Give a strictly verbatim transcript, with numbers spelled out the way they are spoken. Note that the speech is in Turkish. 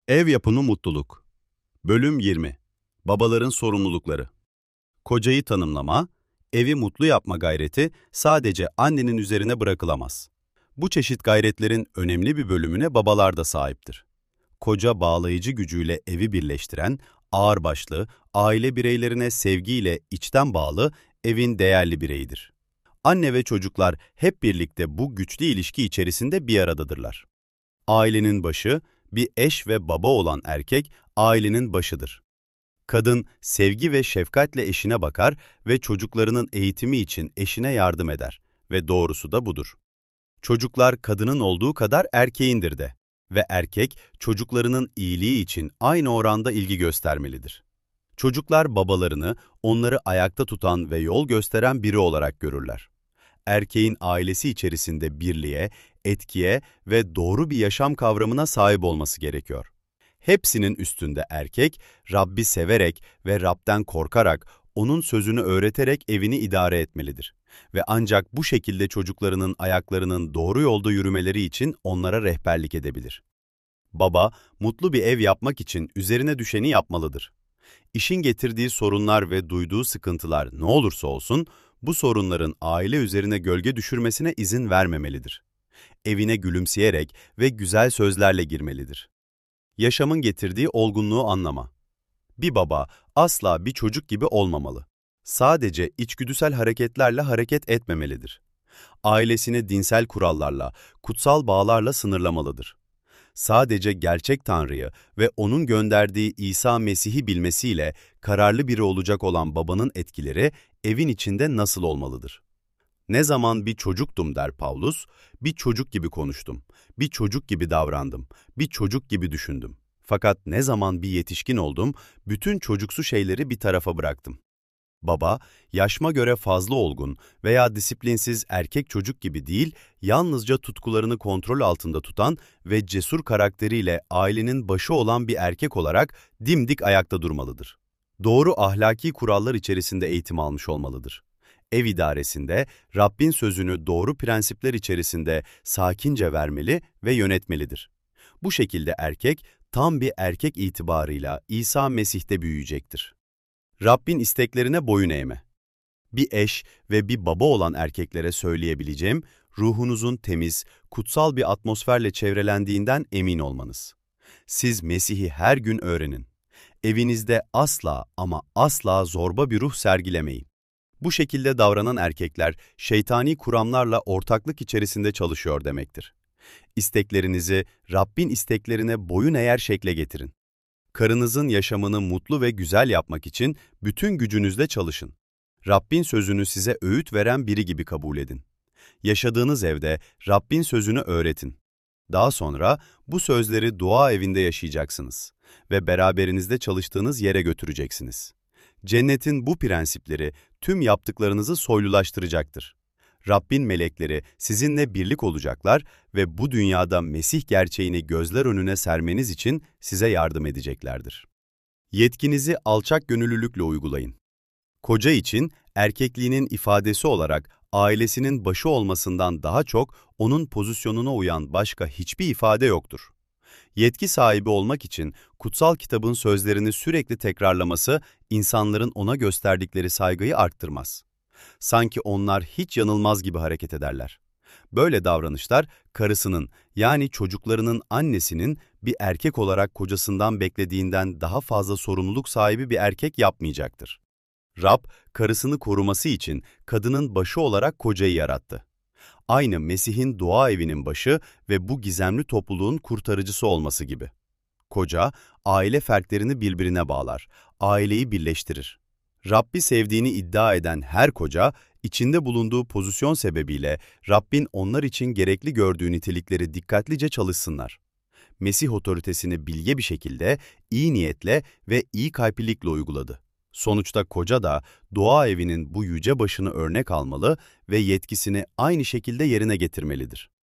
Ev yapımı mutluluk. Bölüm yirmi. Babaların sorumlulukları. Kocayı tanımlama, evi mutlu yapma gayreti sadece annenin üzerine bırakılamaz. Bu çeşit gayretlerin önemli bir bölümüne babalar da sahiptir. Koca bağlayıcı gücüyle evi birleştiren, ağırbaşlı, aile bireylerine sevgiyle içten bağlı, evin değerli bireyidir. Anne ve çocuklar hep birlikte bu güçlü ilişki içerisinde bir aradadırlar. Ailenin başı, bir eş ve baba olan erkek, ailenin başıdır. Kadın, sevgi ve şefkatle eşine bakar ve çocuklarının eğitimi için eşine yardım eder ve doğrusu da budur. Çocuklar kadının olduğu kadar erkeğindir de ve erkek, çocuklarının iyiliği için aynı oranda ilgi göstermelidir. Çocuklar babalarını, onları ayakta tutan ve yol gösteren biri olarak görürler. Erkeğin ailesi içerisinde birliğe, etkiye ve doğru bir yaşam kavramına sahip olması gerekiyor. Hepsinin üstünde erkek, Rabbi severek ve Rab'den korkarak, onun sözünü öğreterek evini idare etmelidir. Ve ancak bu şekilde çocuklarının ayaklarının doğru yolda yürümeleri için onlara rehberlik edebilir. Baba, mutlu bir ev yapmak için üzerine düşeni yapmalıdır. İşin getirdiği sorunlar ve duyduğu sıkıntılar ne olursa olsun, bu sorunların aile üzerine gölge düşürmesine izin vermemelidir. Evine gülümseyerek ve güzel sözlerle girmelidir. Yaşamın getirdiği olgunluğu anlama. Bir baba asla bir çocuk gibi olmamalı. Sadece içgüdüsel hareketlerle hareket etmemelidir. Ailesini dinsel kurallarla, kutsal bağlarla sınırlamalıdır. Sadece gerçek Tanrı'yı ve O'nun gönderdiği İsa Mesih'i bilmesiyle kararlı biri olacak olan babanın etkileri evin içinde nasıl olmalıdır? Ne zaman bir çocuktum der Pavlus, bir çocuk gibi konuştum, bir çocuk gibi davrandım, bir çocuk gibi düşündüm. Fakat ne zaman bir yetişkin oldum, bütün çocuksu şeyleri bir tarafa bıraktım. Baba, yaşıma göre fazla olgun veya disiplinsiz erkek çocuk gibi değil, yalnızca tutkularını kontrol altında tutan ve cesur karakteriyle ailenin başı olan bir erkek olarak dimdik ayakta durmalıdır. Doğru ahlaki kurallar içerisinde eğitim almış olmalıdır. Ev idaresinde Rabbin sözünü doğru prensipler içerisinde sakince vermeli ve yönetmelidir. Bu şekilde erkek, tam bir erkek itibarıyla İsa Mesih'te büyüyecektir. Rabbin isteklerine boyun eğme. Bir eş ve bir baba olan erkeklere söyleyebileceğim, ruhunuzun temiz, kutsal bir atmosferle çevrelendiğinden emin olmanız. Siz Mesih'i her gün öğrenin. Evinizde asla ama asla zorba bir ruh sergilemeyin. Bu şekilde davranan erkekler, şeytani kuramlarla ortaklık içerisinde çalışıyor demektir. İsteklerinizi Rabbin isteklerine boyun eğer şekle getirin. Karınızın yaşamını mutlu ve güzel yapmak için bütün gücünüzle çalışın. Rabbin sözünü size öğüt veren biri gibi kabul edin. Yaşadığınız evde Rabbin sözünü öğretin. Daha sonra bu sözleri dua evinde yaşayacaksınız ve beraberinizde çalıştığınız yere götüreceksiniz. Cennetin bu prensipleri tüm yaptıklarınızı soylulaştıracaktır. Rabbin melekleri sizinle birlik olacaklar ve bu dünyada Mesih gerçeğini gözler önüne sermeniz için size yardım edeceklerdir. Yetkinizi alçak gönüllülükle uygulayın. Koca için erkekliğinin ifadesi olarak ailesinin başı olmasından daha çok onun pozisyonuna uyan başka hiçbir ifade yoktur. Yetki sahibi olmak için kutsal kitabın sözlerini sürekli tekrarlaması insanların ona gösterdikleri saygıyı arttırmaz. Sanki onlar hiç yanılmaz gibi hareket ederler. Böyle davranışlar karısının yani çocuklarının annesinin bir erkek olarak kocasından beklediğinden daha fazla sorumluluk sahibi bir erkek yapmayacaktır. Rab, karısını koruması için kadının başı olarak kocayı yarattı. Aynı Mesih'in dua evinin başı ve bu gizemli topluluğun kurtarıcısı olması gibi. Koca, aile fertlerini birbirine bağlar, aileyi birleştirir. Rabbi sevdiğini iddia eden her koca, içinde bulunduğu pozisyon sebebiyle Rabbin onlar için gerekli gördüğü nitelikleri dikkatlice çalışsınlar. Mesih otoritesini bilge bir şekilde, iyi niyetle ve iyi kalplilikle uyguladı. Sonuçta koca da dua evinin bu yüce başını örnek almalı ve yetkisini aynı şekilde yerine getirmelidir.